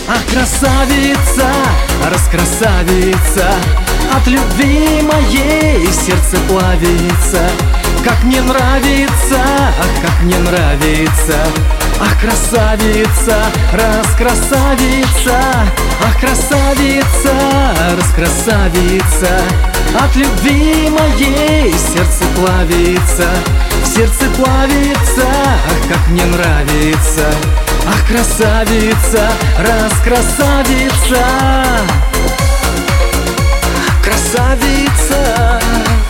Ах, красавица, раскрасавица, от любви моей сердце плавится. Как мне нравится, ах, как мне нравится. Ах, красавица, раскрасавица, ах, красавица, раскрасавица, от любви моей сердце плавится. В сердце плавится, ах, как мне нравится. Ах, красавица, раскрасавица, красавица.